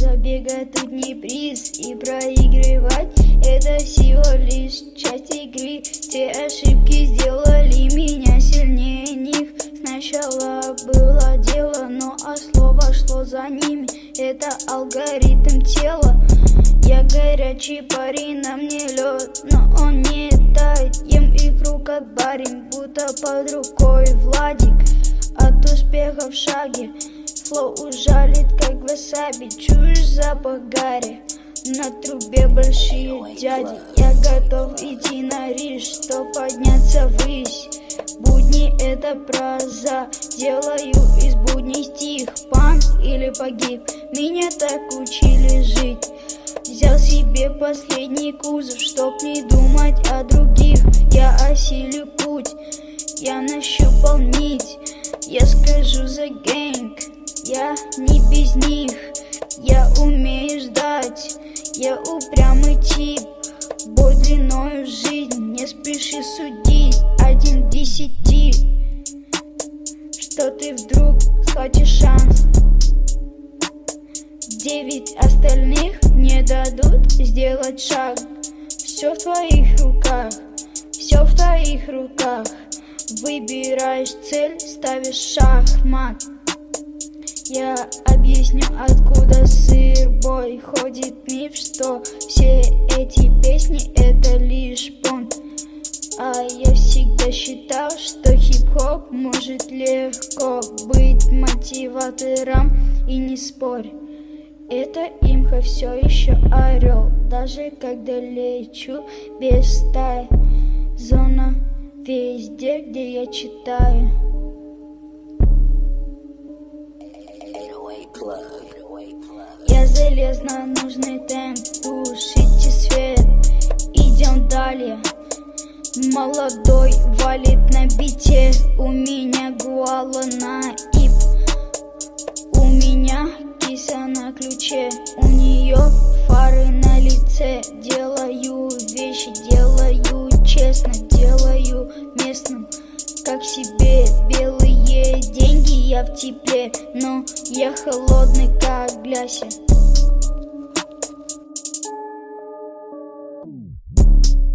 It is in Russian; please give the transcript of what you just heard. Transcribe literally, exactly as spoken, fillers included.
забега тут не приз, и проигрывать это всего лишь часть игры. Те ошибки сделали меня сильнее них. Сначала было дело, но а слово шло за ними. Это алгоритм тела. Я горячий парень, на мне лед, но он не тает. Ем икру как барин, будто под рукой Владик. От успеха в шаге флоу ужалит, как васаби. Чуешь запах гари, на трубе большие дяди. Я готов идти на риск, что подняться ввысь. Будни это проза, делаю из будней стих. Панк или погиб, меня так учили жить. Взял себе последний кузов, чтоб не думать о других. Я осилю путь, я нащупал нить. Я скажу за гэнг, я не без них. Я умею ждать, я упрямый тип. Бой длиною в жизнь, не спеши судить. Один к десяти, что ты вдруг схватишь шанс. Девять остальных не дадут сделать шаг. Все в твоих руках, все в твоих руках. Выбираешь цель, ставишь шахмат. Я объясню, откуда сыр-бой. Ходит миф, что все эти песни это лишь понт. А я всегда считал, что хип-хоп может легко быть мотиватором. И не спорь, это имха все еще орел. Даже когда лечу без стаи, зона везде, где я читаю. Я залез на нужный темп, тушите свет, идем далее. Молодой валит на бите, у меня гуала на ип. У меня киса на ключе, у нее фары на лице. Делаю вещи, делаю честно, делаю местным, как себе. Белые деньги, я в тепле, но я холодный, как гляся.